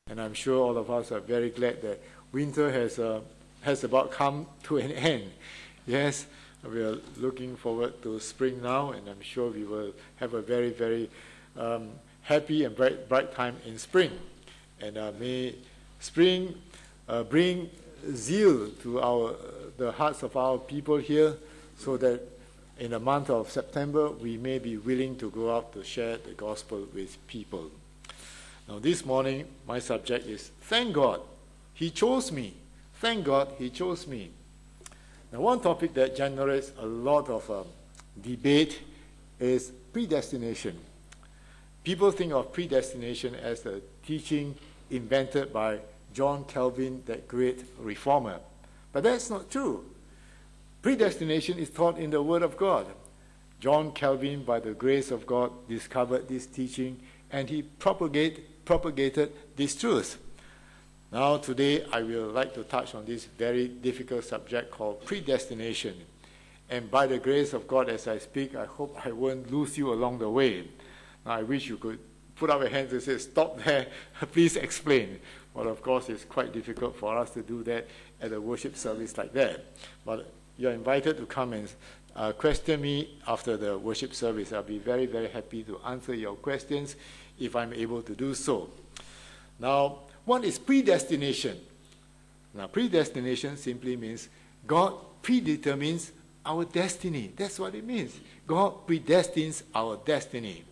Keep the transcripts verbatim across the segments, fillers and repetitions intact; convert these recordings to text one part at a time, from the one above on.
And I'm sure all of us are very glad that winter has, uh, has about come to an end. Yes, we are looking forward to spring now, and I'm sure we will have a very, very um, happy and bright, bright time in spring. And uh, may spring uh, bring zeal to our, uh, the hearts of our people here, so that in the month of September, we may be willing to go out to share the gospel with people. Now, this morning, my subject is, thank God, He chose me. Thank God, He chose me. Now, one topic that generates a lot of um, debate is predestination. People think of predestination as a teaching invented by John Calvin, that great reformer. But that's not true. Predestination is taught in the Word of God. John Calvin, by the grace of God, discovered this teaching, and he propagate, propagated this truth. Now, today, I will like to touch on this very difficult subject called predestination. And by the grace of God, as I speak, I hope I won't lose you along the way. Now, I wish you could put up your hands and say, stop there, please explain. But of course, it's quite difficult for us to do that at a worship service like that. But you're invited to come and uh, question me after the worship service. I'll be very, very happy to answer your questions if I'm able to do so. Now, what is predestination? Now, predestination simply means God predetermines our destiny. That's what it means. God predestines our destiny.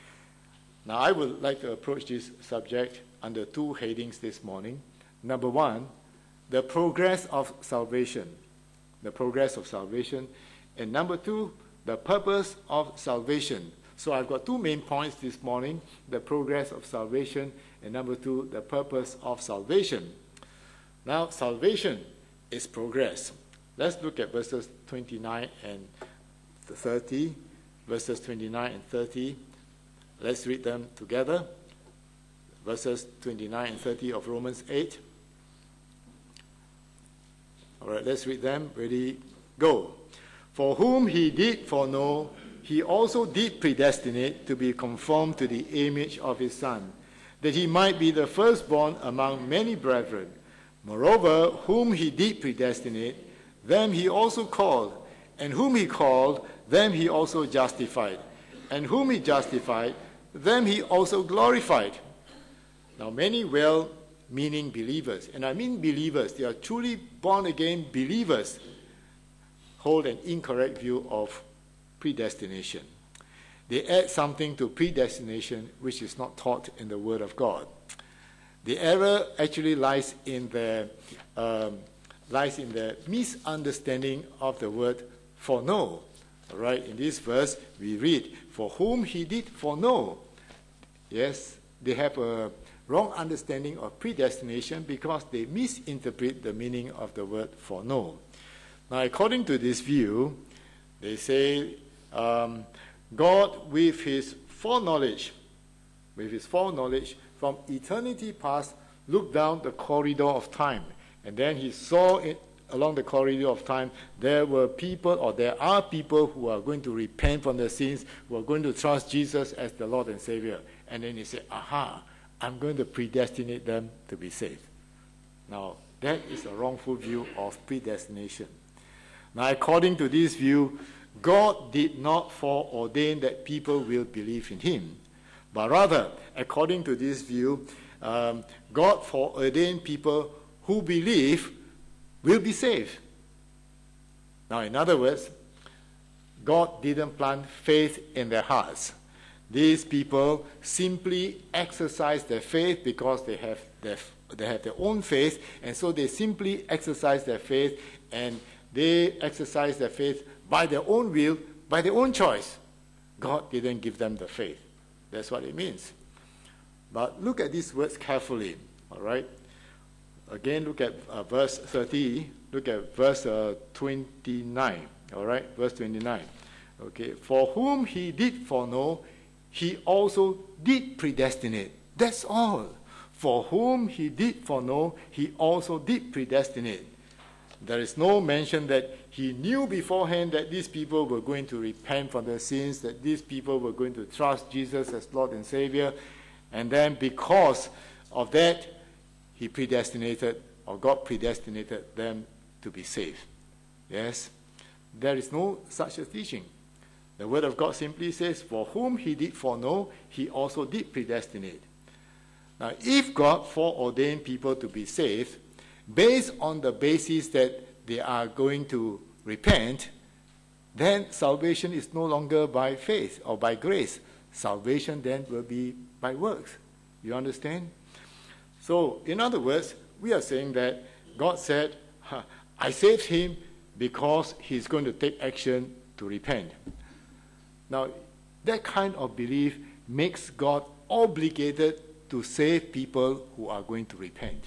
Now, I would like to approach this subject under two headings this morning. Number one, the progress of salvation. The progress of salvation. And number two, the purpose of salvation. So I've got two main points this morning, the progress of salvation, and number two, the purpose of salvation. Now, salvation is progress. Let's look at verses twenty-nine and thirty. Verses twenty-nine and thirty. Let's read them together. Verses twenty-nine and thirty of Romans eight. All right, let's read them. Ready, go. For whom he did foreknow, he also did predestinate to be conformed to the image of his Son, that he might be the firstborn among many brethren. Moreover, whom he did predestinate, them he also called, and whom he called, them he also justified, and whom he justified, them he also glorified. Now, many well-meaning believers, and I mean believers, they are truly born-again believers, hold an incorrect view of predestination. They add something to predestination which is not taught in the Word of God. The error actually lies in the um, lies in the misunderstanding of the word foreknow. All right, in this verse we read, "For whom he did foreknow." Yes, they have a wrong understanding of predestination because they misinterpret the meaning of the word foreknow. Now, according to this view, they say um, God, with his foreknowledge, with his foreknowledge from eternity past, looked down the corridor of time, and then he saw it along the corridor of time. There were people, or there are people who are going to repent from their sins, who are going to trust Jesus as the Lord and Savior. And then he said, aha, I'm going to predestinate them to be saved. Now, that is a wrongful view of predestination. Now, according to this view, God did not foreordain that people will believe in him. But rather, according to this view, um, God foreordained people who believe will be saved. Now, in other words, God didn't plant faith in their hearts. These people simply exercise their faith because they have their, they have their own faith, and so they simply exercise their faith, and they exercise their faith by their own will, by their own choice. God didn't give them the faith. That's what it means. But look at these words carefully, all right? Again, look at uh, verse thirty. Look at verse uh, twenty-nine, all right? Verse twenty-nine. Okay, for whom he did foreknow, he also did predestinate. That's all. For whom he did foreknow, he also did predestinate. There is no mention that he knew beforehand that these people were going to repent from their sins, that these people were going to trust Jesus as Lord and Savior, and then because of that, he predestinated, or God predestinated them to be saved. Yes? There is no such a teaching. The Word of God simply says, for whom he did foreknow, he also did predestinate. Now, if God foreordained people to be saved, based on the basis that they are going to repent, then salvation is no longer by faith or by grace. Salvation then will be by works. You understand? So, in other words, we are saying that God said, I saved him because he's going to take action to repent. Now, that kind of belief makes God obligated to save people who are going to repent.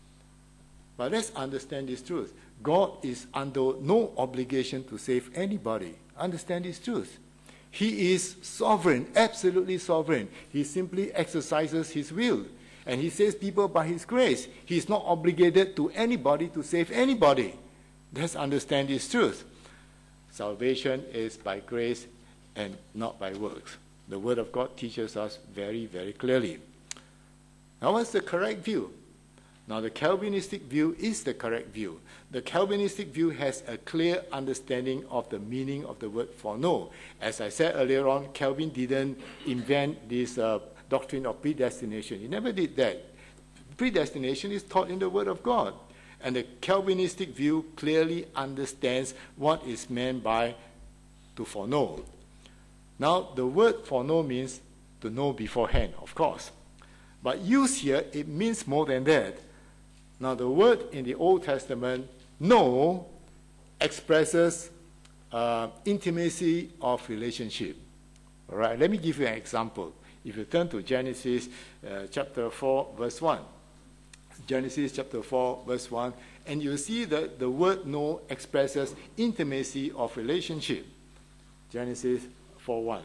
But let's understand this truth. God is under no obligation to save anybody. Understand this truth. He is sovereign, absolutely sovereign. He simply exercises his will. And he saves people by his grace. He is not obligated to anybody to save anybody. Let's understand this truth. Salvation is by grace and not by works. The Word of God teaches us very, very clearly. Now, what's the correct view? Now, the Calvinistic view is the correct view. The Calvinistic view has a clear understanding of the meaning of the word foreknow. As I said earlier on, Calvin didn't invent this uh, doctrine of predestination. He never did that. Predestination is taught in the Word of God. And the Calvinistic view clearly understands what is meant by to foreknow. Now, the word foreknow means to know beforehand, of course. But used here, it means more than that. Now, the word in the Old Testament, know, expresses uh, intimacy of relationship. All right, let me give you an example. If you turn to Genesis uh, chapter four, verse one. Genesis chapter four, verse one, and you see that the word know expresses intimacy of relationship. Genesis four one.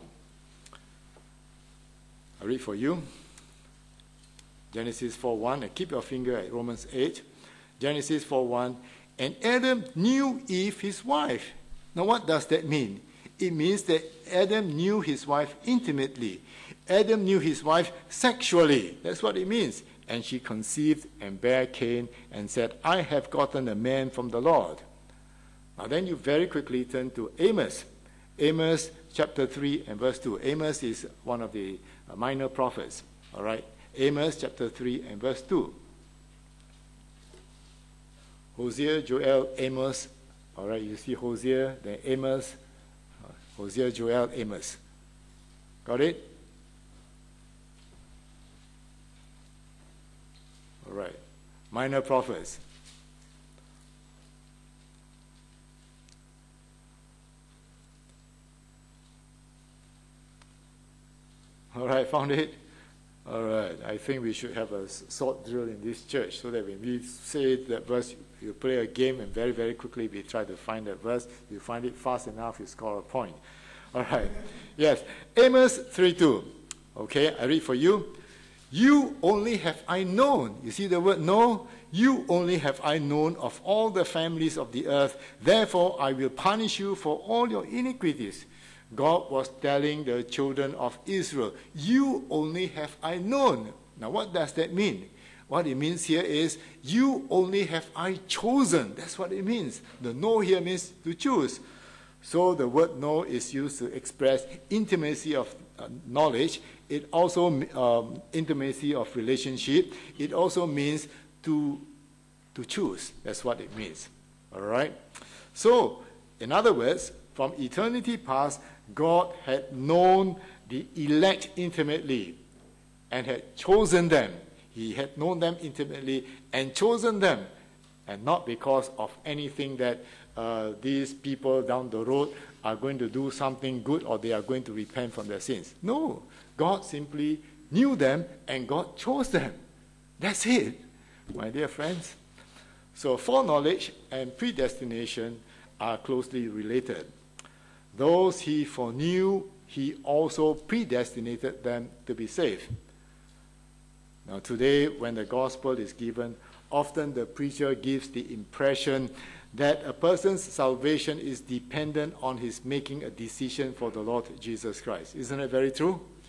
I read for you. Genesis four one, and keep your finger at Romans eight. Genesis four one, and Adam knew Eve, his wife. Now, what does that mean? It means that Adam knew his wife intimately. Adam knew his wife sexually. That's what it means. And she conceived and bare Cain and said, I have gotten a man from the Lord. Now then you very quickly turn to Amos. Amos chapter three and verse two. Amos is one of the minor prophets. All right. Amos chapter three and verse two. Hosea, Joel, Amos. All right, you see Hosea, then Amos. Hosea, Joel, Amos. Got it? All right. Minor prophets. All right, found it? All right, I think we should have a sword drill in this church so that when we say that verse, you play a game and very, very quickly we try to find that verse. You find it fast enough, you score a point. All right, yes, Amos three two. Okay, I read for you. You only have I known. You see the word know? You only have I known of all the families of the earth. Therefore, I will punish you for all your iniquities. God was telling the children of Israel, you only have I known. Now, what does that mean? What it means here is, you only have I chosen. That's what it means. The know here means to choose. So the word know is used to express intimacy of uh, knowledge. It also, um, intimacy of relationship. It also means to, to choose. That's what it means. All right? So, in other words, from eternity past, God had known the elect intimately and had chosen them. He had known them intimately and chosen them, and not because of anything that uh, these people down the road are going to do something good or they are going to repent from their sins. No, God simply knew them and God chose them. That's it, my dear friends. So foreknowledge and predestination are closely related. Those he foreknew, he also predestinated them to be saved. Now today, when the gospel is given, often the preacher gives the impression that a person's salvation is dependent on his making a decision for the Lord Jesus Christ. Isn't it very true?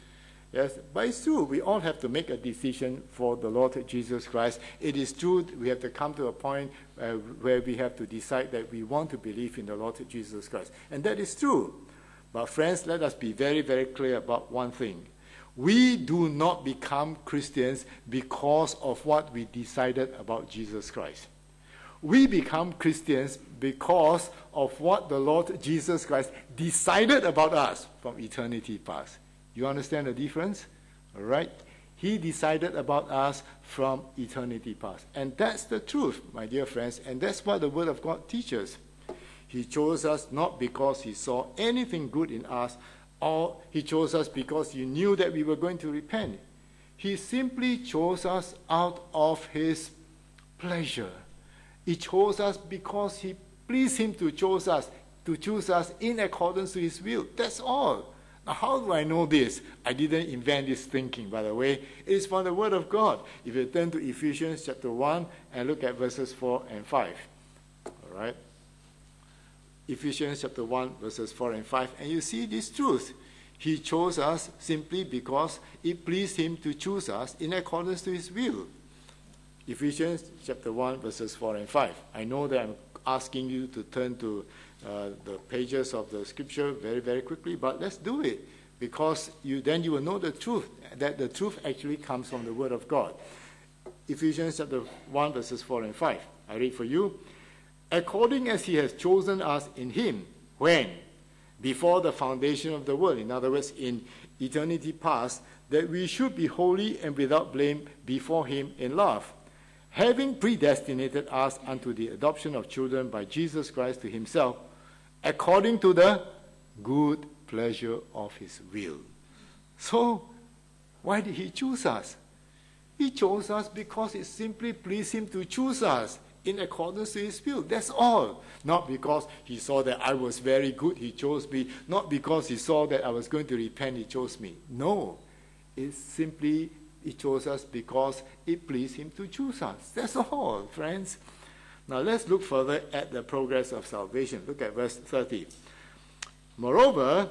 Yes, but it's true. We all have to make a decision for the Lord Jesus Christ. It is true. We have to come to a point uh, where we have to decide that we want to believe in the Lord Jesus Christ. And that is true. But friends, let us be very, very clear about one thing. We do not become Christians because of what we decided about Jesus Christ. We become Christians because of what the Lord Jesus Christ decided about us from eternity past. You understand the difference? All right? He decided about us from eternity past. And that's the truth, my dear friends, and that's what the Word of God teaches. He chose us not because he saw anything good in us, or he chose us because he knew that we were going to repent. He simply chose us out of his pleasure. He chose us because he pleased him to choose us, to choose us in accordance to his will. That's all. Now, how do I know this? I didn't invent this thinking, by the way. It is from the Word of God. If you turn to Ephesians chapter one and look at verses four and five. All right? Ephesians chapter one, verses four and five. And you see this truth. He chose us simply because it pleased him to choose us in accordance to his will. Ephesians chapter one, verses four and five. I know that I'm asking you to turn to uh, the pages of the scripture very, very quickly, but let's do it, because you then you will know the truth, that the truth actually comes from the Word of God. Ephesians chapter one, verses four and five. I read for you. According as he has chosen us in him, when? Before the foundation of the world, in other words, in eternity past, that we should be holy and without blame before him in love, having predestinated us unto the adoption of children by Jesus Christ to himself, according to the good pleasure of his will. So, why did he choose us? He chose us because it simply pleased him to choose us in accordance to his will. That's all. Not because he saw that I was very good, he chose me. Not because he saw that I was going to repent, he chose me. No. It's simply he chose us because it pleased him to choose us. That's all, friends. Now let's look further at the progress of salvation. Look at verse thirty. Moreover,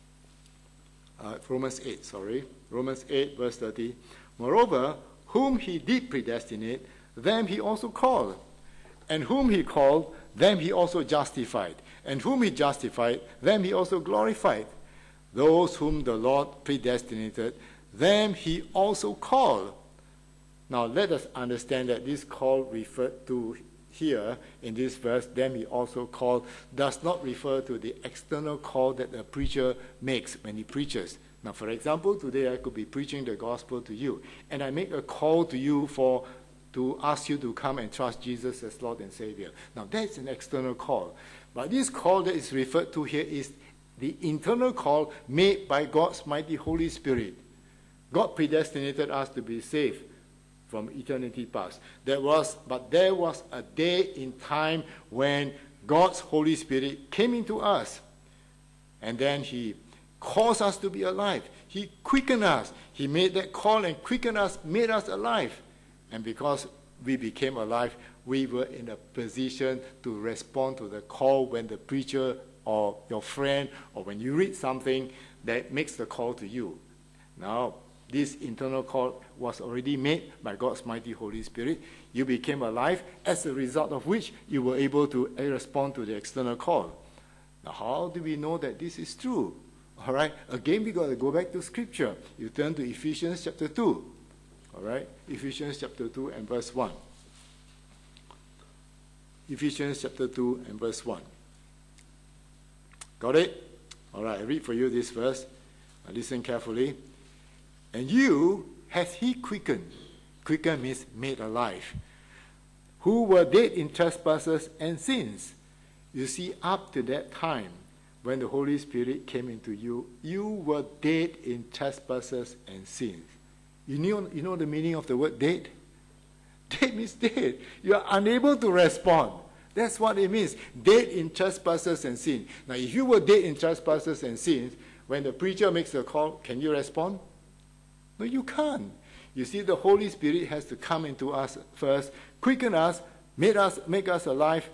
uh, Romans eight, sorry. Romans eight, verse thirty. Moreover, whom he did predestinate, them he also called. And whom he called, them he also justified. And whom he justified, them he also glorified. Those whom the Lord predestinated, them he also called. Now let us understand that this call referred to here in this verse, them he also called, does not refer to the external call that a preacher makes when he preaches. Now, for example, today I could be preaching the gospel to you, and I make a call to you for to ask you to come and trust Jesus as Lord and Savior. Now, that's an external call. But this call that is referred to here is the internal call made by God's mighty Holy Spirit. God predestinated us to be saved from eternity past. There was, but there was a day in time when God's Holy Spirit came into us, and then he caused us to be alive. He quickened us. He made that call and quickened us, made us alive. And because we became alive, we were in a position to respond to the call when the preacher or your friend, or when you read something that makes the call to you. Now, this internal call was already made by God's mighty Holy Spirit. You became alive, as a result of which you were able to respond to the external call. Now, how do we know that this is true? All right, again, we got to go back to Scripture. You turn to Ephesians chapter two. All right, Ephesians chapter two and verse one. Ephesians chapter two and verse one. Got it? All right, I read for you this verse. Now listen carefully. And you hath he quickened. Quickened means made alive. Who were dead in trespasses and sins. You see, up to that time, when the Holy Spirit came into you, you were dead in trespasses and sins. You know, you know the meaning of the word dead? Dead means dead. You are unable to respond. That's what it means. Dead in trespasses and sins. Now, if you were dead in trespasses and sins, when the preacher makes a call, can you respond? No, you can't. You see, the Holy Spirit has to come into us first, quicken us, make us, make us alive,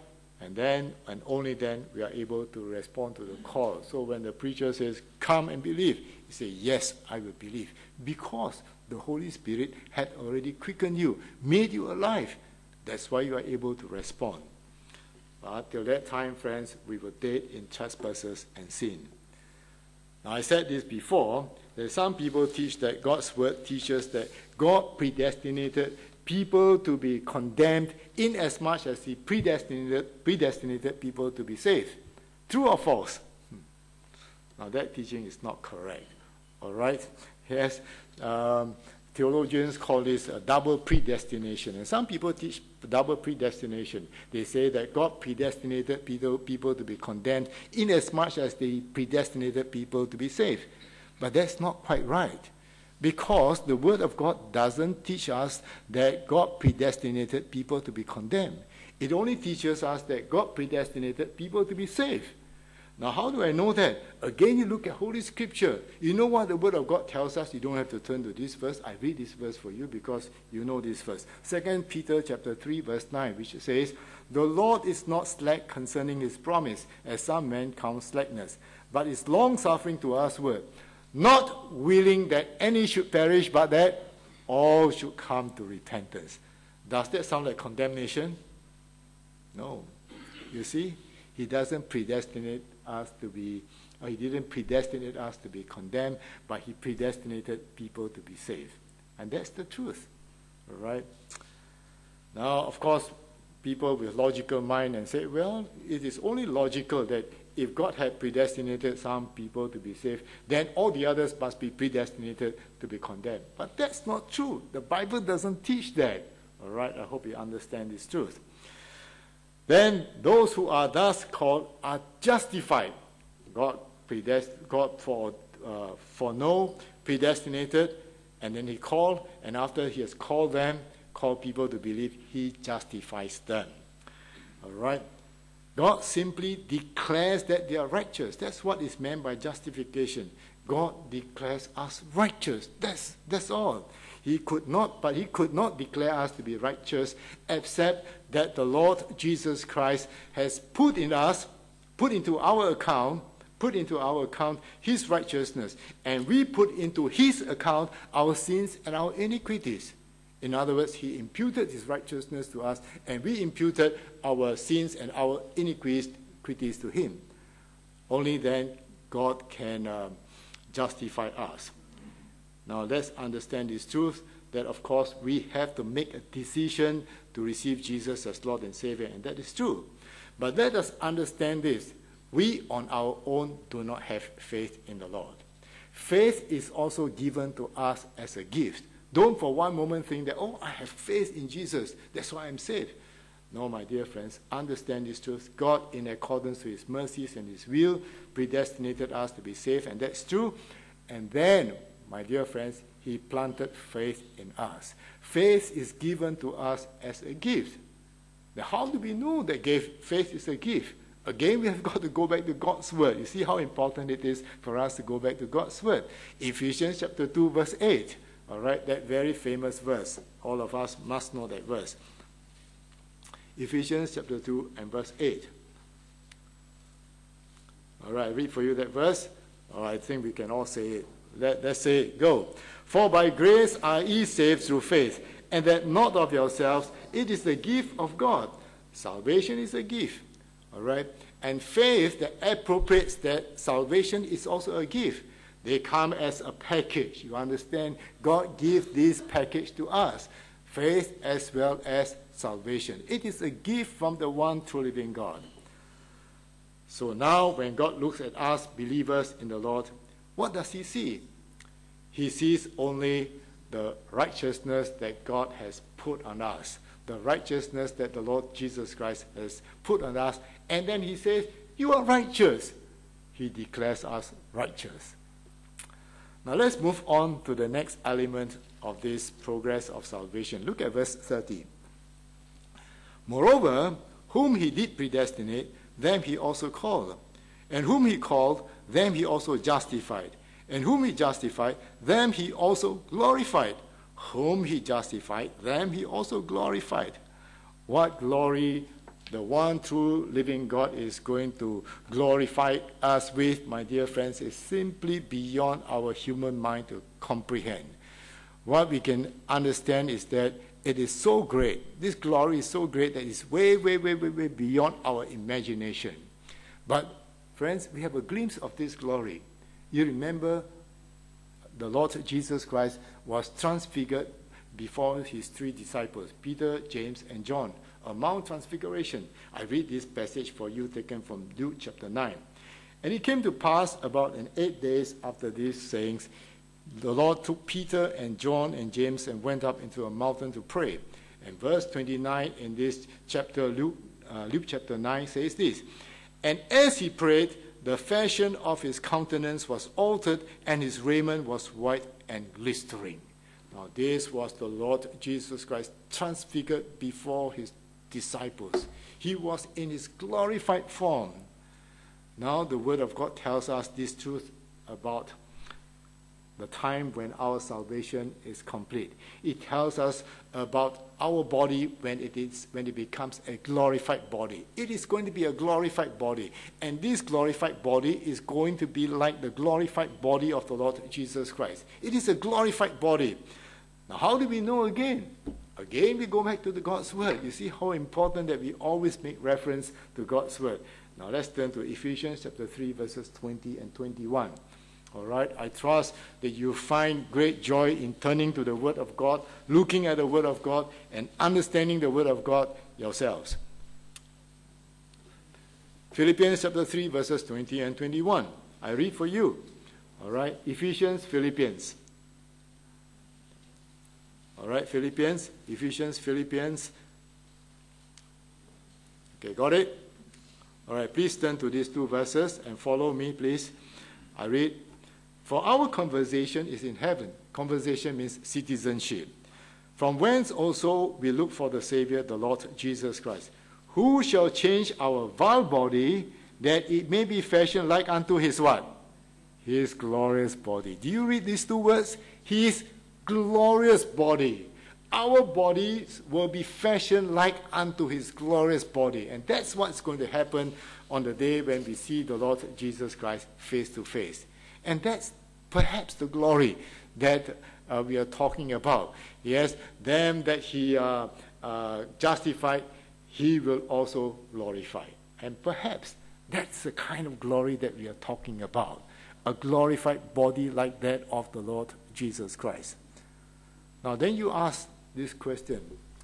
And then, and only then, we are able to respond to the call. So when the preacher says, come and believe, you say, yes, I will believe. Because the Holy Spirit had already quickened you, made you alive. That's why you are able to respond. But till that time, friends, we were dead in trespasses and sin. Now, I said this before, that some people teach that God's word teaches that God predestinated people to be condemned in as much as he predestinated, predestinated people to be saved. True or false? Hmm. Now that teaching is not correct. All right? Yes, um, theologians call this a double predestination. And some people teach double predestination. They say that God predestinated people, people to be condemned in as much as they predestinated people to be saved. But that's not quite right. Because the Word of God doesn't teach us that God predestinated people to be condemned. It only teaches us that God predestinated people to be saved. Now, how do I know that? Again, you look at Holy Scripture. You know what the Word of God tells us? You don't have to turn to this verse. I read this verse for you because you know this verse. Second Peter chapter three, verse nine, which says, the Lord is not slack concerning his promise, as some men count slackness, but is long-suffering to usward, not willing that any should perish, but that all should come to repentance. Does that sound like condemnation? No. You see, he doesn't predestinate us to be, or he didn't predestinate us to be condemned, but he predestinated people to be saved. And that's the truth. All right? Now, of course, people with logical mind and say, well, it is only logical that if God had predestinated some people to be saved, then all the others must be predestinated to be condemned. But that's not true. The Bible doesn't teach that. All right? I hope you understand this truth. Then those who are thus called are justified. God predest- God for uh, for no predestinated, and then he called, and after he has called them, called people to believe, he justifies them. All right? God simply declares that they are righteous. That's what is meant by justification. God declares us righteous. That's, that's all. He could not, but he could not declare us to be righteous except that the Lord Jesus Christ has put in us, put into our account, put into our account his righteousness. And we put into his account our sins and our iniquities. In other words, he imputed his righteousness to us, and we imputed our sins and our iniquities to him. Only then God can um, justify us. Now let's understand this truth, that of course we have to make a decision to receive Jesus as Lord and Savior, and that is true. But let us understand this. We on our own do not have faith in the Lord. Faith is also given to us as a gift. Don't for one moment think that, oh, I have faith in Jesus, that's why I'm saved. No, my dear friends, understand this truth. God, in accordance with his mercies and his will, predestinated us to be saved, and that's true. And then, my dear friends, he planted faith in us. Faith is given to us as a gift. Now, how do we know that faith is a gift? Again, we have got to go back to God's word. You see how important it is for us to go back to God's word. Ephesians chapter two, verse eight. All right, that very famous verse. All of us must know that verse. Ephesians chapter two and verse eight. All right, I read for you that verse. Oh, I think we can all say it. Let, let's say it. Go. For by grace are ye saved through faith, and that not of yourselves, it is the gift of God. Salvation is a gift. All right? And faith that appropriates that salvation is also a gift. They come as a package. You understand? God gives this package to us. Faith as well as salvation. It is a gift from the one true living God. So now when God looks at us, believers in the Lord, what does he see? He sees only the righteousness that God has put on us. The righteousness that the Lord Jesus Christ has put on us. And then he says, you are righteous. He declares us righteous. Now let's move on to the next element of this progress of salvation. Look at verse thirty. Moreover, whom he did predestinate, them he also called. And whom he called, them he also justified. And whom he justified, them he also glorified. Whom he justified, them he also glorified. What glory the one true living God is going to glorify us with, my dear friends, is simply beyond our human mind to comprehend. What we can understand is that it is so great, this glory is so great that it's way, way, way, way, way beyond our imagination. But, friends, we have a glimpse of this glory. You remember the Lord Jesus Christ was transfigured before his three disciples, Peter, James, and John, a Mount Transfiguration. I read this passage for you taken from Luke chapter nine. And it came to pass about in eight days after these sayings, the Lord took Peter and John and James and went up into a mountain to pray. And verse twenty-nine in this chapter, Luke, uh, Luke chapter nine, says this, and as he prayed, the fashion of his countenance was altered, and his raiment was white and glistering. Now this was the Lord Jesus Christ transfigured before his disciples. He was in his glorified form. Now the Word of God tells us this truth about the time when our salvation is complete. It tells us about our body when it is when it becomes a glorified body. It is going to be a glorified body, and this glorified body is going to be like the glorified body of the Lord Jesus Christ. It is a glorified body. Now, how do we know again? Again, we go back to the God's Word. You see how important that we always make reference to God's Word. Now, let's turn to Ephesians chapter three, verses twenty and twenty-one. All right, I trust that you find great joy in turning to the Word of God, looking at the Word of God, and understanding the Word of God yourselves. Philippians chapter three, verses twenty and twenty-one. I read for you. All right, Ephesians, Philippians. All right, Philippians, Ephesians, Philippians. Okay, got it? All right, please turn to these two verses and follow me, please. I read, for our conversation is in heaven. Conversation means citizenship. From whence also we look for the Savior, the Lord Jesus Christ, who shall change our vile body, that it may be fashioned like unto his what? His glorious body. Do you read these two words? His glorious body. Our bodies will be fashioned like unto his glorious body. And that's what's going to happen on the day when we see the Lord Jesus Christ face to face. And that's perhaps the glory that uh, we are talking about. Yes, them that he uh, uh, justified, he will also glorify. And perhaps that's the kind of glory that we are talking about. A glorified body like that of the Lord Jesus Christ. Now then you ask this question.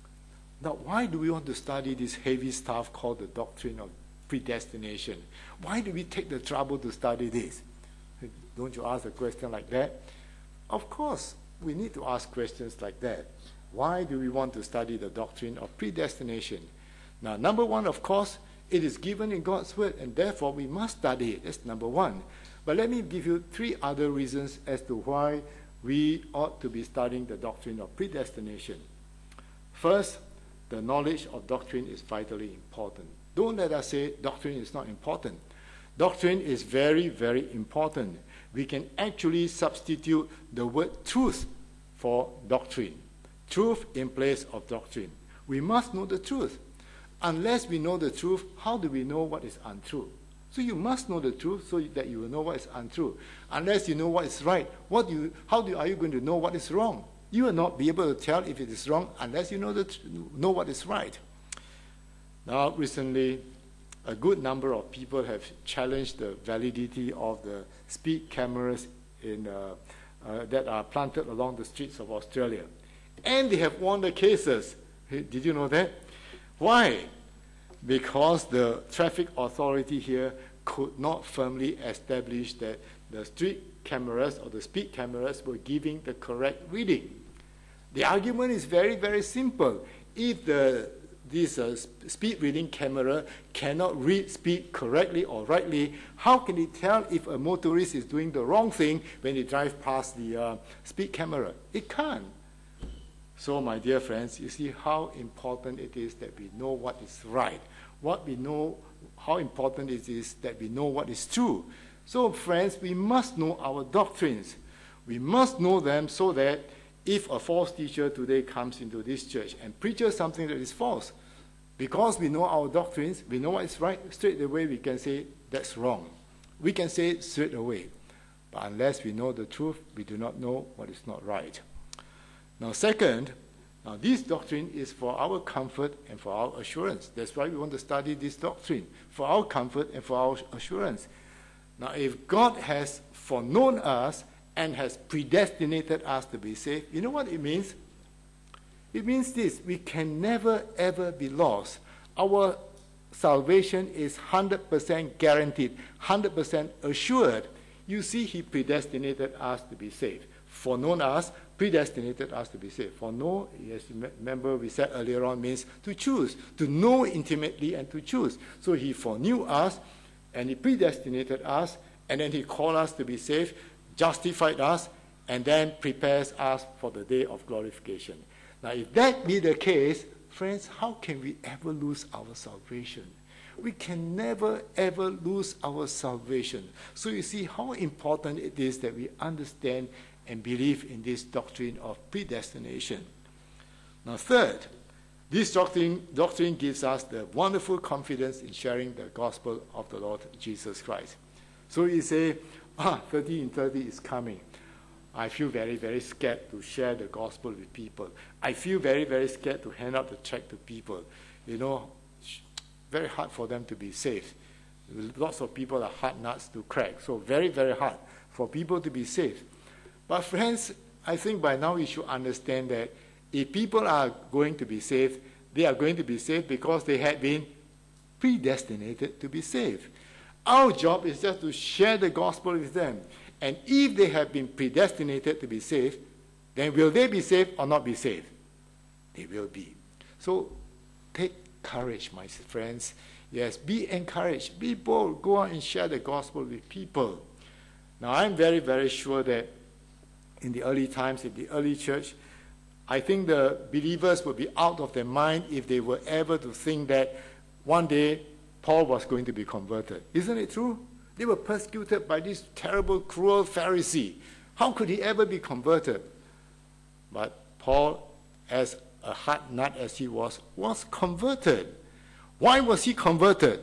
Now why do we want to study this heavy stuff called the doctrine of predestination? Why do we take the trouble to study this? Don't you ask a question like that? Of course, we need to ask questions like that. Why do we want to study the doctrine of predestination? Now, number one, of course, it is given in God's Word, and therefore we must study it. That's number one. But let me give you three other reasons as to why we ought to be studying the doctrine of predestination. First, the knowledge of doctrine is vitally important. Don't let us say doctrine is not important. Doctrine is very, very important. We can actually substitute the word truth for doctrine. Truth in place of doctrine. We must know the truth. Unless we know the truth, how do we know what is untrue? So you must know the truth so that you will know what is untrue. Unless you know what is right, what do you, how do, are you going to know what is wrong? You will not be able to tell if it is wrong unless you know, the, know what is right. Now, recently, a good number of people have challenged the validity of the speed cameras in, uh, uh, that are planted along the streets of Australia. And they have won the cases. Did you know that? Why? Because the traffic authority here could not firmly establish that the street cameras or the speed cameras were giving the correct reading. The argument is very, very simple. If the this uh, speed reading camera cannot read speed correctly or rightly, how can it tell if a motorist is doing the wrong thing when they drive past the uh, speed camera? It can't. So, my dear friends, you see how important it is that we know what is right. What we know, how important it is that we know what is true. So, friends, we must know our doctrines. We must know them so that if a false teacher today comes into this church and preaches something that is false, Because we know our doctrines, we know what is right, straight away we can say that's wrong. We can say it straight away. But unless we know the truth, we do not know what is not right. Now second, now this doctrine is for our comfort and for our assurance. That's why we want to study this doctrine, for our comfort and for our assurance. Now if God has foreknown us and has predestinated us to be saved, you know what it means? It means this: we can never ever be lost. Our salvation is one hundred percent guaranteed, one hundred percent assured. You see, he predestinated us to be saved. Foreknown us, predestinated us to be saved. Foreknow, yes, remember we said earlier on, means to choose, to know intimately and to choose. So he foreknew us, and he predestinated us, and then he called us to be saved, justified us, and then prepares us for the day of glorification. Now, if that be the case, friends, how can we ever lose our salvation? We can never, ever lose our salvation. So you see how important it is that we understand and believe in this doctrine of predestination. Now, third, this doctrine, doctrine gives us the wonderful confidence in sharing the gospel of the Lord Jesus Christ. So you say, ah, thirty in thirty is coming. I feel very, very scared to share the gospel with people. I feel very, very scared to hand out the tract to people. You know, very hard for them to be saved. Lots of people are hard nuts to crack. So very, very hard for people to be saved. But friends, I think by now we should understand that if people are going to be saved, they are going to be saved because they had been predestinated to be saved. Our job is just to share the gospel with them. And if they have been predestinated to be saved, then will they be saved or not be saved? They will be. So take courage, my friends. Yes, be encouraged. Be bold. Go out and share the gospel with people. Now, I'm very, very sure that in the early times, in the early church, I think the believers would be out of their mind if they were ever to think that one day Paul was going to be converted. Isn't it true? They were persecuted by this terrible, cruel Pharisee. How could he ever be converted? But Paul, as a hard nut as he was, was converted. Why was he converted?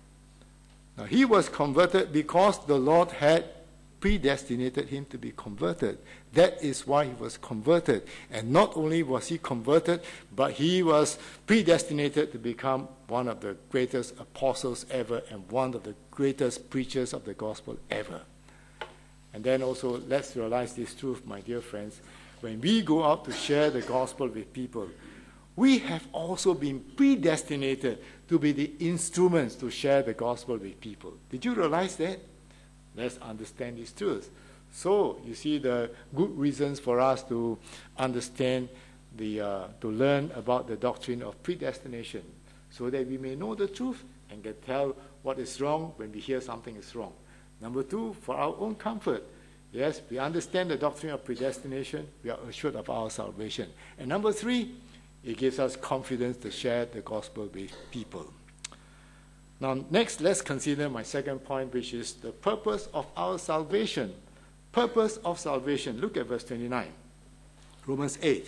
Now, he was converted because the Lord had predestinated him to be converted. That is why he was converted. And not only was he converted, but he was predestinated to become one of the greatest apostles ever and one of the greatest preachers of the gospel ever. And then also, let's realize this truth, my dear friends. When we go out to share the gospel with people, we have also been predestinated to be the instruments to share the gospel with people. Did you realize that? Let's understand these truths. So, you see the good reasons for us to understand, the, uh, to learn about the doctrine of predestination, so that we may know the truth and can tell what is wrong when we hear something is wrong. Number two, for our own comfort. Yes, we understand the doctrine of predestination, we are assured of our salvation. And number three, it gives us confidence to share the gospel with people. Now, next, let's consider my second point, which is the purpose of our salvation. Purpose of salvation. Look at verse twenty-nine. Romans eight.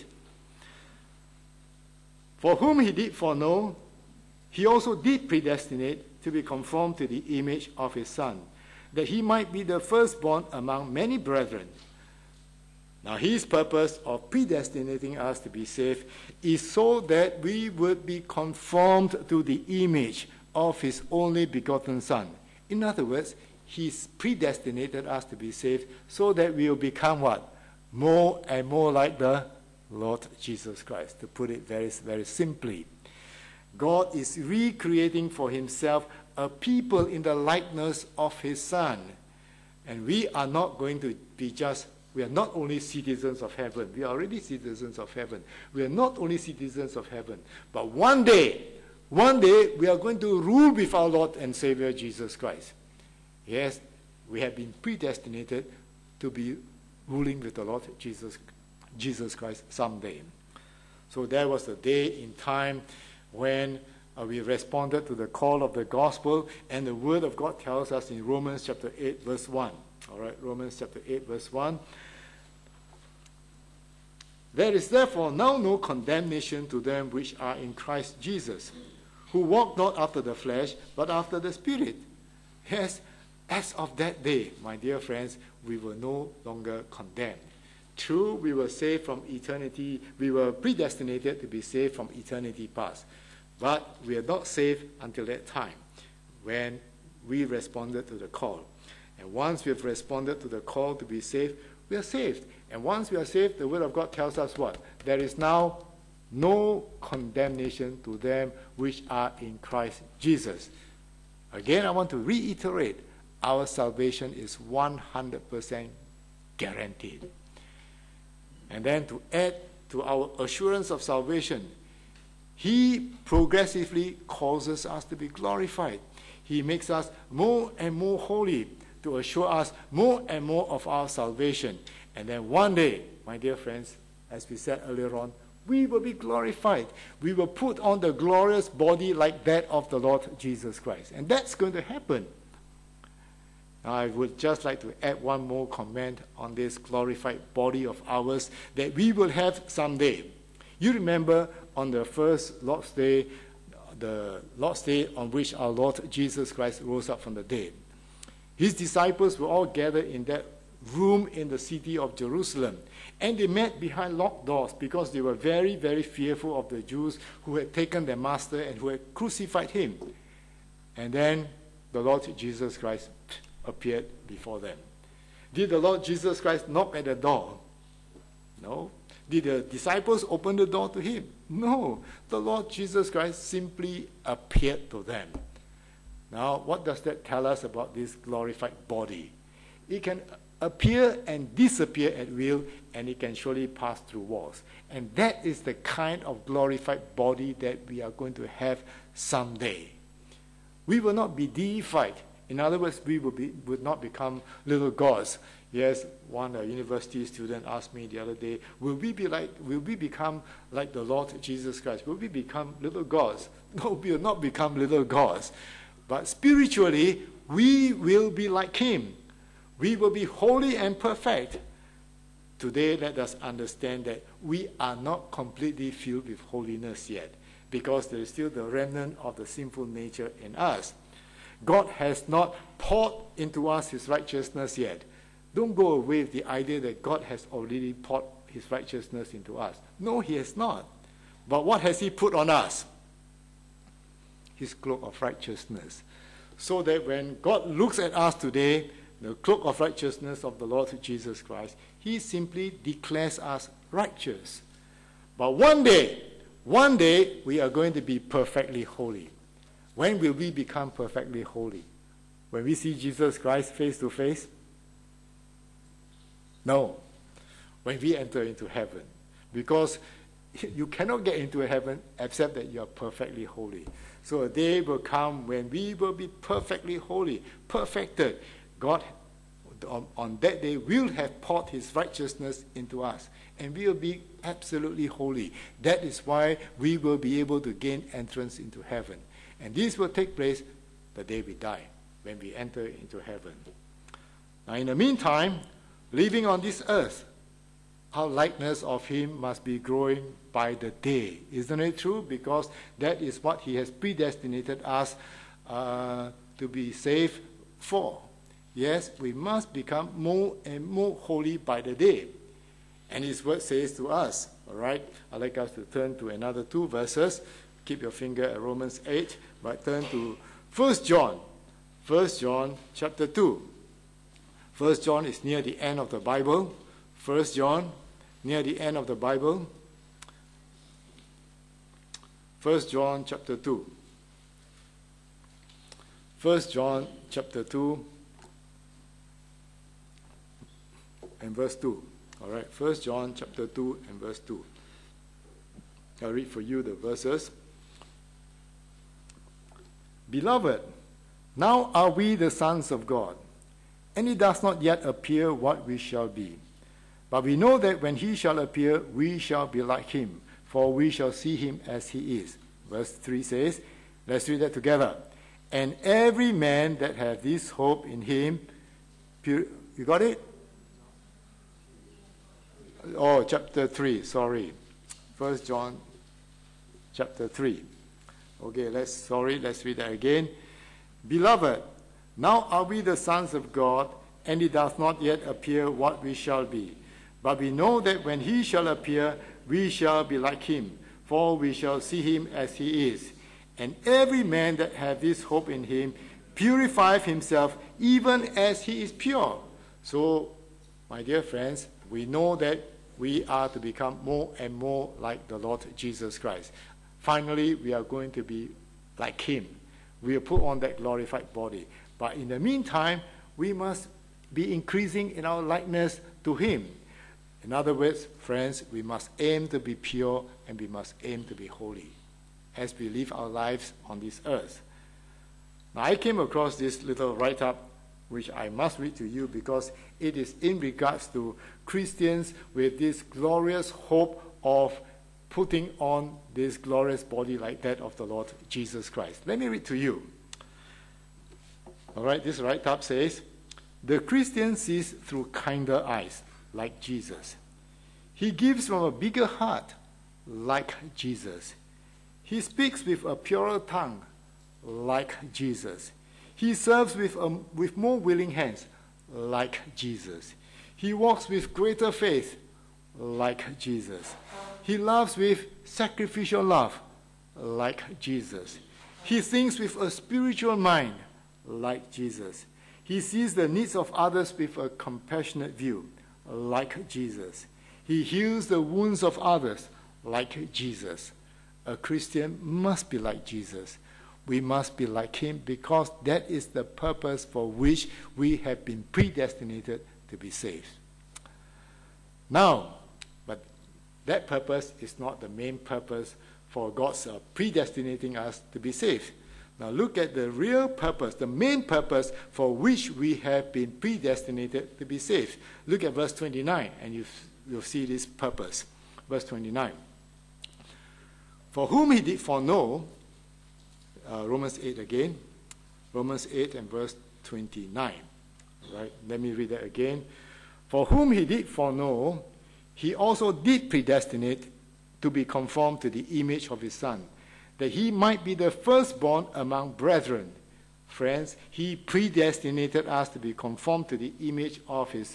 For whom he did foreknow, he also did predestinate to be conformed to the image of his Son, that he might be the firstborn among many brethren. Now, his purpose of predestinating us to be saved is so that we would be conformed to the image of his only begotten Son. In other words, he's predestinated us to be saved so that we will become what? More and more like the Lord Jesus Christ, to put it very, very simply. God is recreating for himself a people in the likeness of his Son. And we are not going to be just, we are not only citizens of heaven, we are already citizens of heaven. We are not only citizens of heaven, but one day, one day we are going to rule with our Lord and Savior Jesus Christ. Yes, we have been predestinated to be ruling with the Lord Jesus, Jesus Christ someday. So there was a day in time when uh, we responded to the call of the gospel, and the word of God tells us in Romans chapter eight, verse one. All right, Romans chapter eight, verse one. There is therefore now no condemnation to them which are in Christ Jesus, who walk not after the flesh, but after the Spirit. Yes, as of that day, my dear friends, we were no longer condemned. True, we were saved from eternity. We were predestinated to be saved from eternity past. But we are not saved until that time when we responded to the call. And once we have responded to the call to be saved, we are saved. And once we are saved, the Word of God tells us what? There is now no condemnation to them which are in Christ Jesus. Again, I want to reiterate, our salvation is one hundred percent guaranteed. And then to add to our assurance of salvation, He progressively causes us to be glorified. He makes us more and more holy to assure us more and more of our salvation. And then one day, my dear friends, as we said earlier on, we will be glorified. We will put on the glorious body like that of the Lord Jesus Christ. And that's going to happen. Now, I would just like to add one more comment on this glorified body of ours that we will have someday. You remember on the first Lord's Day, the Lord's Day on which our Lord Jesus Christ rose up from the dead. His disciples were all gathered in that room in the city of Jerusalem. And they met behind locked doors because they were very, very fearful of the Jews who had taken their master and who had crucified him. And then the Lord Jesus Christ appeared before them. Did the Lord Jesus Christ knock at the door? No. Did the disciples open the door to him? No. The Lord Jesus Christ simply appeared to them. Now, what does that tell us about this glorified body? It can appear and disappear at will, and it can surely pass through walls. And that is the kind of glorified body that we are going to have someday. We will not be deified. In other words, we will be, would not become little gods. Yes, one a university student asked me the other day, will we be like, will we become like the Lord Jesus Christ? Will we become little gods? No, we will not become little gods. But spiritually, we will be like him. We will be holy and perfect. Today, let us understand that we are not completely filled with holiness yet, because there is still the remnant of the sinful nature in us. God has not poured into us his righteousness yet. Don't go away with the idea that God has already poured his righteousness into us. No, he has not. But what has he put on us? His cloak of righteousness. So that when God looks at us today, the cloak of righteousness of the Lord Jesus Christ, he simply declares us righteous. But one day, one day, we are going to be perfectly holy. When will we become perfectly holy? When we see Jesus Christ face to face? No. When we enter into heaven. Because you cannot get into heaven except that you are perfectly holy. So a day will come when we will be perfectly holy, perfected. God, on, on that day, will have poured his righteousness into us, and we will be absolutely holy. That is why we will be able to gain entrance into heaven. And this will take place the day we die, when we enter into heaven. Now, in the meantime, living on this earth, our likeness of him must be growing by the day. Isn't it true? Because that is what he has predestinated us uh, to be saved for. Yes, we must become more and more holy by the day. And his word says to us, all right, I'd like us to turn to another two verses. Keep your finger at Romans eight, but turn to First John. First John chapter two. First John is near the end of the Bible. First John, near the end of the Bible. First John chapter two. First John chapter two and verse two. All right, First John chapter two and verse two. I'll read for you the verses. Beloved, now are we the sons of God, and it does not yet appear what we shall be. But we know that when he shall appear, we shall be like him, for we shall see him as he is. Verse three says, let's read that together. And every man that hath this hope in him, pure, you got it? Oh, chapter three, sorry. First John chapter three. Okay, let's, sorry, let's read that again. Beloved, now are we the sons of God, and it does not yet appear what we shall be. But we know that when he shall appear, we shall be like him, for we shall see him as he is. And every man that hath this hope in him purifieth himself, even as he is pure. So, my dear friends, we know that we are to become more and more like the Lord Jesus Christ. Finally, we are going to be like him. We will put on that glorified body. But in the meantime, we must be increasing in our likeness to him. In other words, friends, we must aim to be pure and we must aim to be holy as we live our lives on this earth. Now, I came across this little write-up which I must read to you because it is in regards to Christians with this glorious hope of putting on this glorious body like that of the Lord Jesus Christ. Let me read to you. All right, this write-up says, the Christian sees through kinder eyes, like Jesus. He gives from a bigger heart, like Jesus. He speaks with a purer tongue, like Jesus. He serves with, a, with more willing hands, like Jesus. He walks with greater faith, like Jesus. He loves with sacrificial love, like Jesus. He thinks with a spiritual mind, like Jesus. He sees the needs of others with a compassionate view, like Jesus. He heals the wounds of others, like Jesus. A Christian must be like Jesus. We must be like him because that is the purpose for which we have been predestinated to be saved. Now, but that purpose is not the main purpose for God's uh, predestinating us to be saved. Now look at the real purpose, the main purpose for which we have been predestinated to be saved. Look at verse twenty-nine and you, you'll see this purpose. Verse twenty-nine. For whom he did foreknow, uh, Romans eight again, Romans eight and verse twenty-nine. Right? Let me read that again. For whom he did foreknow, he also did predestinate to be conformed to the image of his Son, that he might be the firstborn among brethren. Friends, he predestinated us to be conformed to the image of his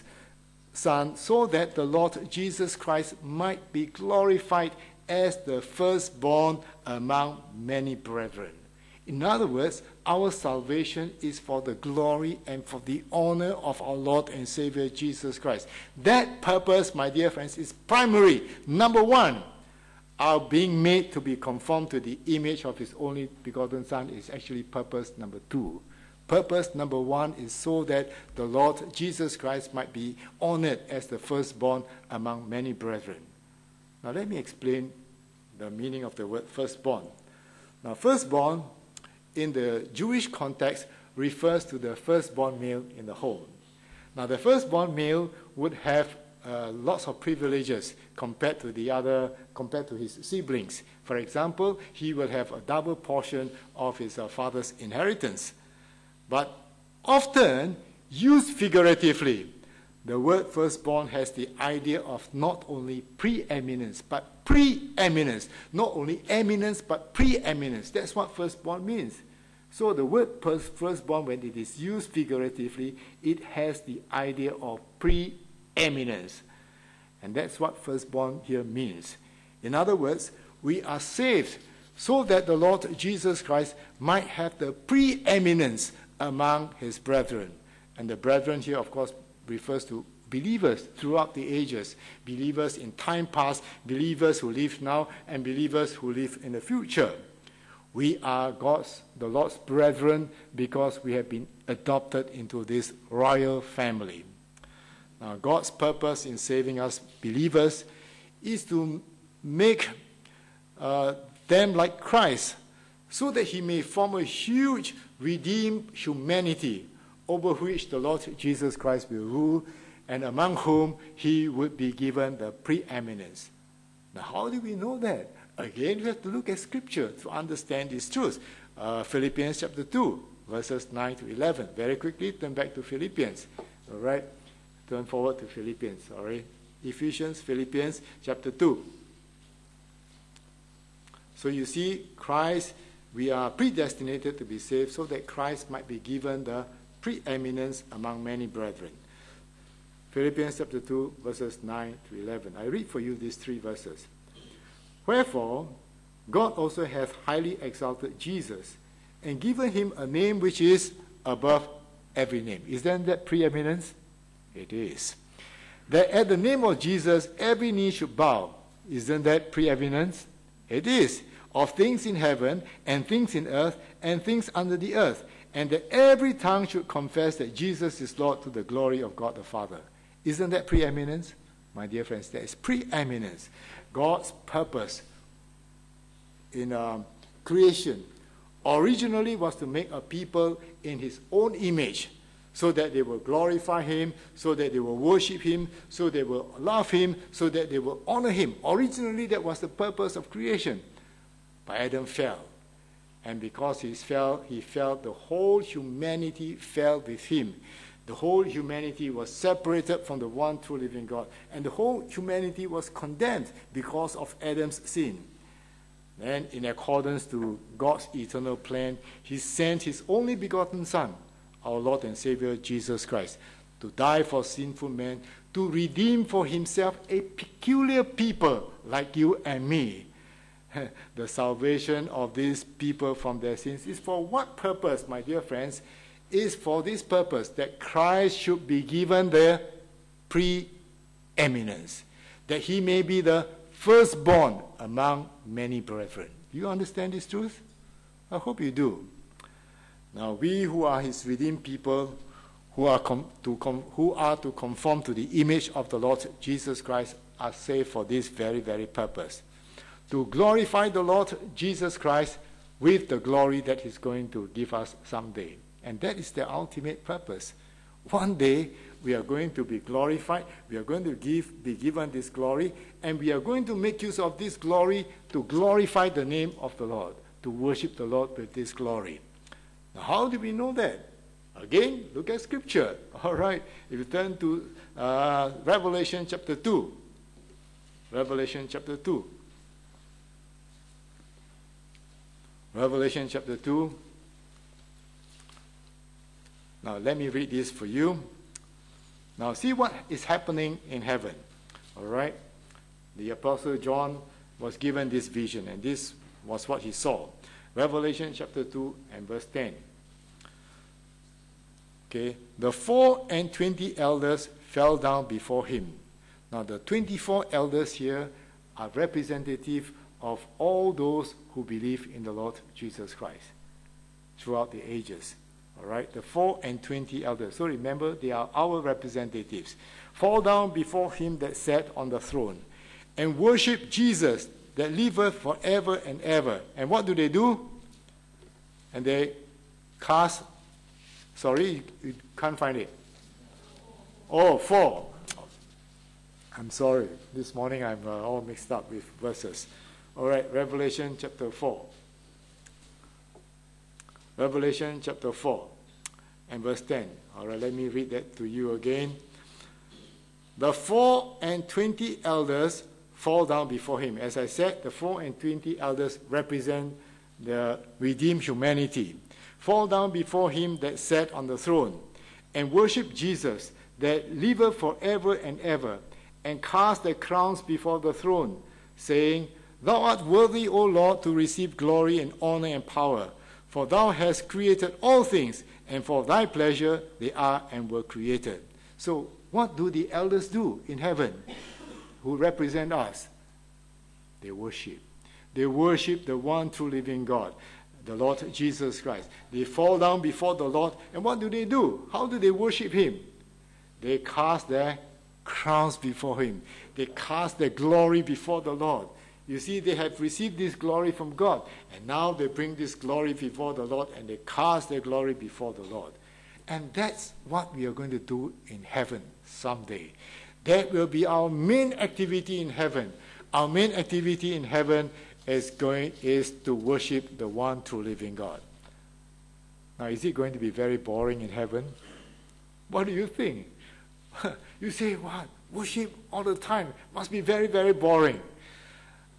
Son, so that the Lord Jesus Christ might be glorified as the firstborn among many brethren. In other words, our salvation is for the glory and for the honor of our Lord and Savior Jesus Christ. That purpose, my dear friends, is primary. Number one, our being made to be conformed to the image of his only begotten Son is actually purpose number two. Purpose number one is so that the Lord Jesus Christ might be honored as the firstborn among many brethren. Now let me explain the meaning of the word firstborn. Now firstborn in the Jewish context refers to the firstborn male in the home. Now the firstborn male would have uh, lots of privileges compared to the other, compared to his siblings. For example, he will have a double portion of his uh, father's inheritance. But often used figuratively, the word firstborn has the idea of not only preeminence, but preeminence. Not only eminence, but preeminence. That's what firstborn means. So the word firstborn, when it is used figuratively, it has the idea of preeminence. And that's what firstborn here means. In other words, we are saved so that the Lord Jesus Christ might have the preeminence among his brethren. And the brethren here, of course, refers to believers throughout the ages, believers in time past, believers who live now, and believers who live in the future. We are God's, the Lord's brethren because we have been adopted into this royal family. Now, God's purpose in saving us believers is to make uh, them like Christ so that he may form a huge redeemed humanity over which the Lord Jesus Christ will rule, and among whom he would be given the preeminence. Now, how do we know that? Again, we have to look at Scripture to understand this truth. Uh, Philippians chapter two, verses nine to eleven. Very quickly, turn back to Philippians. All right? Turn forward to Philippians. All right? Ephesians, Philippians chapter two. So you see, Christ we are predestinated to be saved so that Christ might be given the preeminence among many brethren. Philippians chapter two, verses nine to eleven. I read for you these three verses. Wherefore, God also hath highly exalted Jesus, and given him a name which is above every name. Isn't that preeminence? It is. That at the name of Jesus, every knee should bow. Isn't that preeminence? It is. Of things in heaven, and things in earth, and things under the earth. And that every tongue should confess that Jesus is Lord to the glory of God the Father. Isn't that preeminence? My dear friends, that is preeminence. God's purpose in um, creation originally was to make a people in his own image, so that they will glorify him, so that they will worship him, so they will love him, so that they will honor him. Originally, that was the purpose of creation. But Adam fell. And because he fell, he fell, the whole humanity fell with him. The whole humanity was separated from the one true living God. And the whole humanity was condemned because of Adam's sin. Then, in accordance to God's eternal plan, he sent his only begotten Son, our Lord and Savior, Jesus Christ, to die for sinful men, to redeem for himself a peculiar people like you and me. The salvation of these people from their sins is for what purpose, my dear friends? Is for this purpose, that Christ should be given the preeminence, that he may be the firstborn among many brethren. Do you understand this truth? I hope you do. Now, we who are his redeemed people, who are, com- to com- who are to conform to the image of the Lord Jesus Christ, are saved for this very, very purpose. To glorify the Lord Jesus Christ with the glory that he's going to give us someday. And that is the ultimate purpose. One day, we are going to be glorified. We are going to give, be given this glory. And we are going to make use of this glory to glorify the name of the Lord, to worship the Lord with this glory. Now, how do we know that? Again, look at Scripture. All right, if you turn to uh, Revelation chapter two. Revelation chapter two. Revelation chapter two. Now, let me read this for you. Now, see what is happening in heaven. All right? The Apostle John was given this vision, and this was what he saw. Revelation chapter two and verse ten. Okay, the four and twenty elders fell down before him. Now, the twenty-four elders here are representative of all those who believe in the Lord Jesus Christ throughout the ages. All right, the four and twenty elders. So remember, they are our representatives. Fall down before him that sat on the throne, and worship Jesus that liveth forever and ever. And what do they do? And they cast, sorry, you can't find it. Oh, four. I'm sorry. This morning I'm uh, all mixed up with verses. All right, Revelation chapter four. Revelation chapter four and verse ten. All right, let me read that to you again. The four and twenty elders fall down before him. As I said, the four and twenty elders represent the redeemed humanity. Fall down before him that sat on the throne, and worship Jesus that liveth forever and ever, and cast their crowns before the throne, saying, Thou art worthy, O Lord, to receive glory and honor and power, for thou hast created all things, and for thy pleasure they are and were created. So, what do the elders do in heaven who represent us? They worship. They worship the one true living God, the Lord Jesus Christ. They fall down before the Lord, and what do they do? How do they worship him? They cast their crowns before him. They cast their glory before the Lord. You see, they have received this glory from God, and now they bring this glory before the Lord, and they cast their glory before the Lord. And that's what we are going to do in heaven someday. That will be our main activity in heaven. Our main activity in heaven is going is to worship the one true living God. Now, is it going to be very boring in heaven? What do you think? You say, what? Worship all the time must be very, very boring.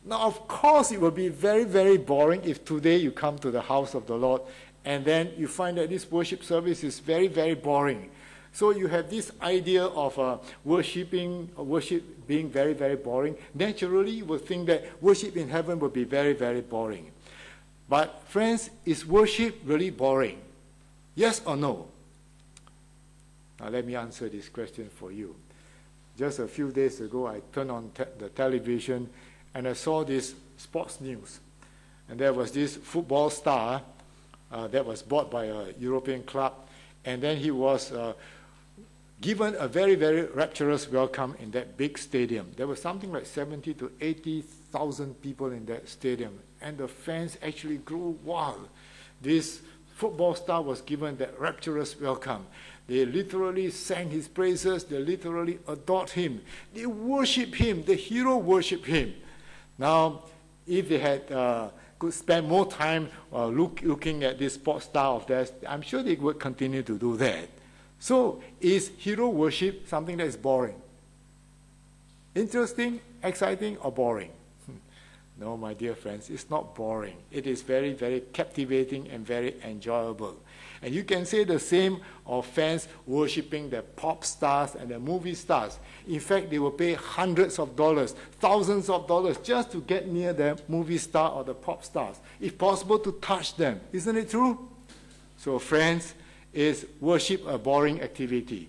Now, of course, it will be very, very boring if today you come to the house of the Lord and then you find that this worship service is very, very boring. So you have this idea of uh, worshiping, uh, worship being very, very boring. Naturally, you will think that worship in heaven will be very, very boring. But friends, is worship really boring? Yes or no? Now let me answer this question for you. Just a few days ago, I turned on te- the television and I saw this sports news. And there was this football star uh, that was bought by a European club. And then he was uh, given a very, very rapturous welcome in that big stadium. There was something like seventy to eighty thousand people in that stadium. And the fans actually grew wild. This football star was given that rapturous welcome. They literally sang his praises. They literally adored him. They worship him. The hero worship him. Now, if they had uh, could spend more time uh, look, looking at this sports star of theirs, I'm sure they would continue to do that. So, is hero worship something that is boring? Interesting, exciting, or boring? No, my dear friends, it's not boring. It is very, very captivating and very enjoyable. And you can say the same of fans worshiping the pop stars and the movie stars. In fact, they will pay hundreds of dollars, thousands of dollars just to get near the movie star or the pop stars. If possible, to touch them. Isn't it true? So, friends, is worship a boring activity?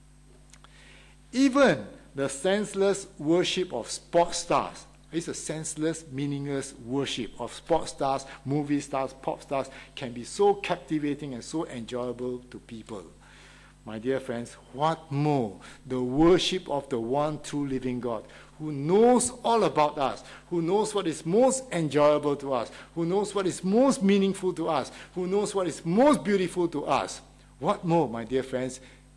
Even the senseless worship of sports stars, it's a senseless, meaningless worship of sports stars, movie stars, pop stars, can be so captivating and so enjoyable to people. My dear friends, what more? The worship of the one true living God, who knows all about us, who knows what is most enjoyable to us, who knows what is most meaningful to us, who knows what is most beautiful to us. What more, my dear friends,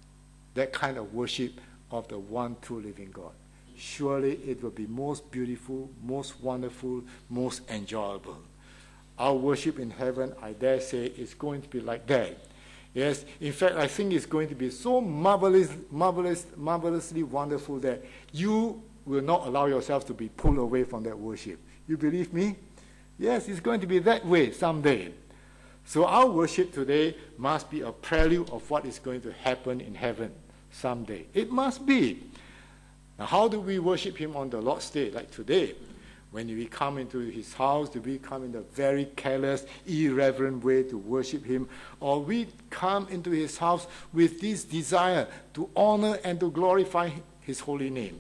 that kind of worship of the one true living God? Surely it will be most beautiful, most wonderful, most enjoyable. Our worship in heaven, I dare say, is going to be like that. Yes, in fact, I think it's going to be so marvelous, marvelous, marvelously wonderful that you will not allow yourself to be pulled away from that worship. You believe me? Yes, it's going to be that way someday. So our worship today must be a prelude of what is going to happen in heaven someday. It must be. Now, how do we worship him on the Lord's Day, like today? When we come into his house, do we come in a very careless, irreverent way to worship him? Or we come into his house with this desire to honor and to glorify his holy name?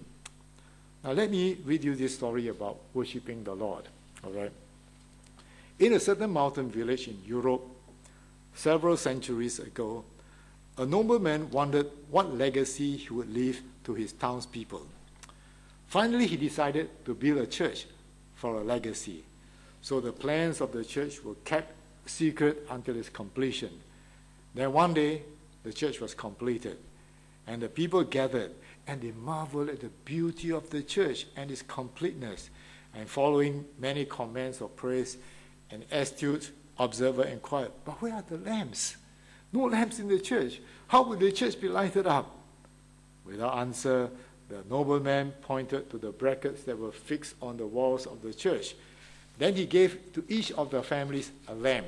Now, let me read you this story about worshiping the Lord. All right. In a certain mountain village in Europe, several centuries ago, a nobleman wondered what legacy he would leave to his townspeople. Finally, he decided to build a church for a legacy. So the plans of the church were kept secret until its completion. Then one day, the church was completed, and the people gathered, and they marveled at the beauty of the church and its completeness. And following many comments of praise, an astute observer inquired, "But where are the lamps? No lamps in the church. How would the church be lighted up?" Without answer, the nobleman pointed to the brackets that were fixed on the walls of the church. Then he gave to each of the families a lamp,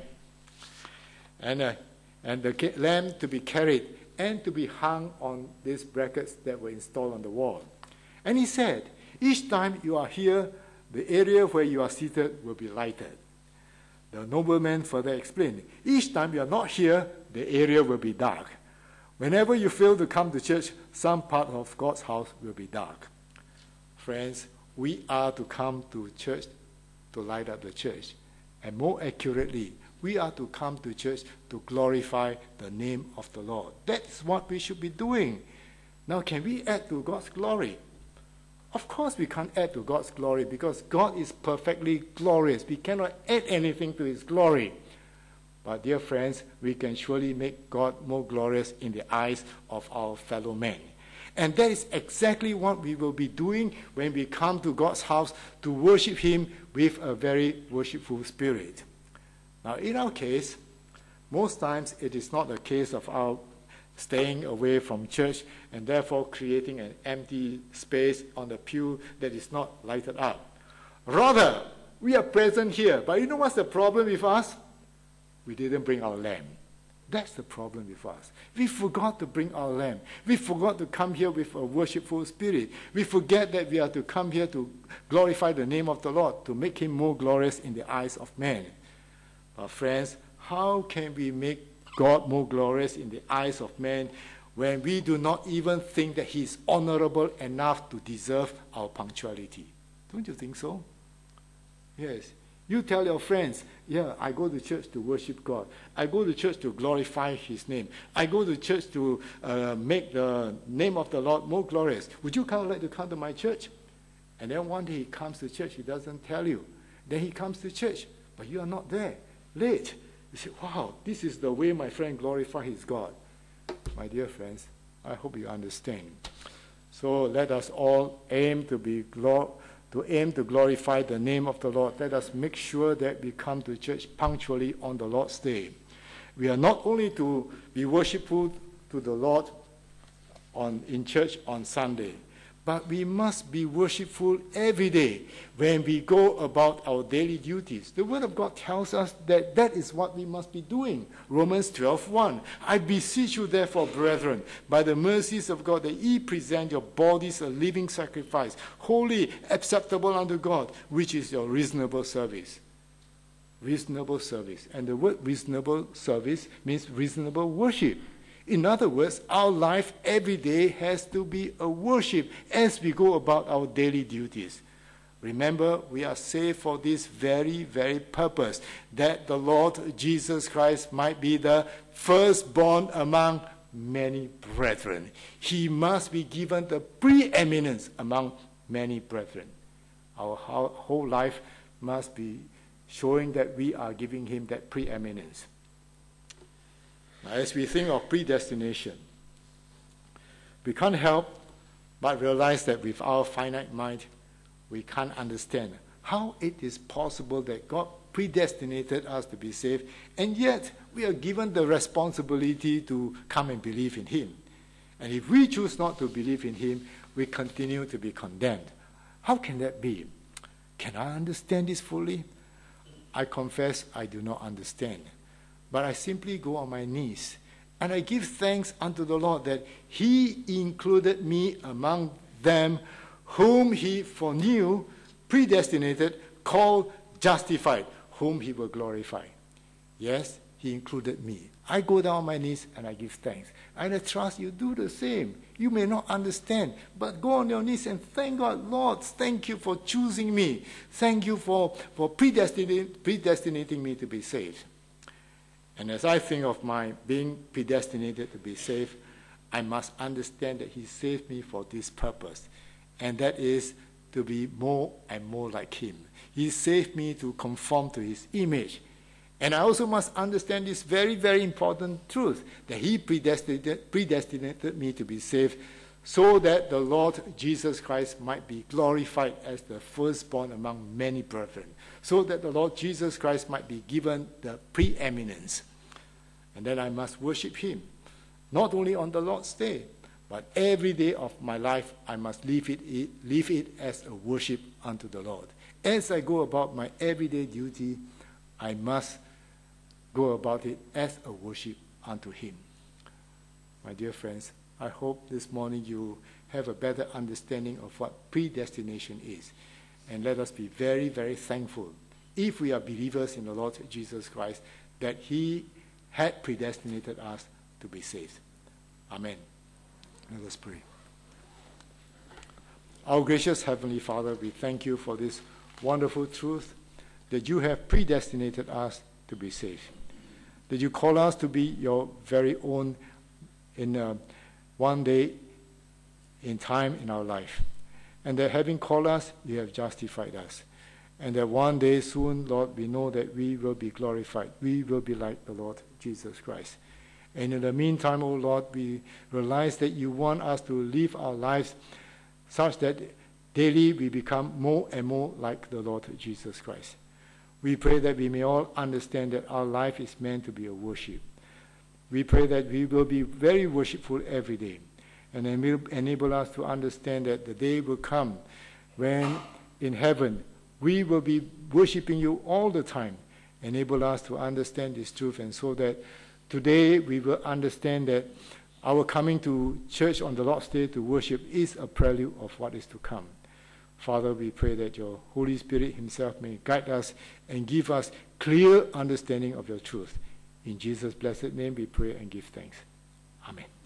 and, uh, and the ca- lamp to be carried and to be hung on these brackets that were installed on the wall. And he said, "Each time you are here, the area where you are seated will be lighted." The nobleman further explained, "Each time you are not here, the area will be dark. Whenever you fail to come to church, some part of God's house will be dark." Friends, we are to come to church to light up the church. And more accurately, we are to come to church to glorify the name of the Lord. That's what we should be doing. Now, can we add to God's glory? Of course we can't add to God's glory because God is perfectly glorious. We cannot add anything to his glory. But dear friends, we can surely make God more glorious in the eyes of our fellow men. And that is exactly what we will be doing when we come to God's house to worship him with a very worshipful spirit. Now, in our case, most times it is not a case of our staying away from church and therefore creating an empty space on the pew that is not lighted up. Rather, we are present here. But you know what's the problem with us? We didn't bring our lamb. That's the problem with us. We forgot to bring our lamb. We forgot to come here with a worshipful spirit. We forget that we are to come here to glorify the name of the Lord, to make him more glorious in the eyes of men. But friends, how can we make God more glorious in the eyes of men when we do not even think that he is honorable enough to deserve our punctuality? Don't you think so? Yes. You tell your friends, yeah, I go to church to worship God. I go to church to glorify his name. I go to church to uh, make the name of the Lord more glorious. Would you kind of like to come to my church? And then one day he comes to church, he doesn't tell you. Then he comes to church, but you are not there, late. You say, wow, this is the way my friend glorifies his God. My dear friends, I hope you understand. So let us all aim to be glor- to aim to glorify the name of the Lord. Let us make sure that we come to church punctually on the Lord's Day. We are not only to be worshipful to the Lord on, in church on Sunday, but we must be worshipful every day when we go about our daily duties. The Word of God tells us that that is what we must be doing. Romans twelve one. I beseech you therefore, brethren, by the mercies of God, that ye present your bodies a living sacrifice, holy, acceptable unto God, which is your reasonable service. Reasonable service. And the word reasonable service means reasonable worship. In other words, our life every day has to be a worship as we go about our daily duties. Remember, we are saved for this very, very purpose, that the Lord Jesus Christ might be the firstborn among many brethren. He must be given the preeminence among many brethren. Our whole life must be showing that we are giving him that preeminence. As we think of predestination, we can't help but realize that with our finite mind, we can't understand how it is possible that God predestinated us to be saved, and yet we are given the responsibility to come and believe in him. And if we choose not to believe in him, we continue to be condemned. How can that be? Can I understand this fully? I confess I do not understand. But I simply go on my knees and I give thanks unto the Lord that he included me among them whom he foreknew, predestinated, called, justified, whom he will glorify. Yes, he included me. I go down on my knees and I give thanks. And I trust you do the same. You may not understand, but go on your knees and thank God. Lord, thank you for choosing me. Thank you for, for predestinating, predestinating me to be saved. And as I think of my being predestinated to be saved, I must understand that he saved me for this purpose. And that is to be more and more like him. He saved me to conform to his image. And I also must understand this very, very important truth, that he predestinated, predestinated me to be saved so that the Lord Jesus Christ might be glorified as the firstborn among many brethren, so that the Lord Jesus Christ might be given the preeminence. And then I must worship him, not only on the Lord's Day, but every day of my life I must live it, live it as a worship unto the Lord. As I go about my everyday duty, I must go about it as a worship unto him. My dear friends, I hope this morning you have a better understanding of what predestination is. And let us be very, very thankful, if we are believers in the Lord Jesus Christ, that he had predestinated us to be saved. Amen. Let us pray. Our gracious Heavenly Father, we thank you for this wonderful truth that you have predestinated us to be saved. That you call us to be your very own in uh, one day in time in our life. And that having called us, you have justified us. And that one day soon, Lord, we know that we will be glorified. We will be like the Lord Jesus Christ. And in the meantime, O Lord, we realize that you want us to live our lives such that daily we become more and more like the Lord Jesus Christ. We pray that we may all understand that our life is meant to be a worship. We pray that we will be very worshipful every day. And then will enable us to understand that the day will come when in heaven we will be worshiping you all the time. Enable us to understand this truth, and so that today we will understand that our coming to church on the Lord's Day to worship is a prelude of what is to come. Father, we pray that your Holy Spirit himself may guide us and give us clear understanding of your truth. In Jesus' blessed name we pray and give thanks. Amen.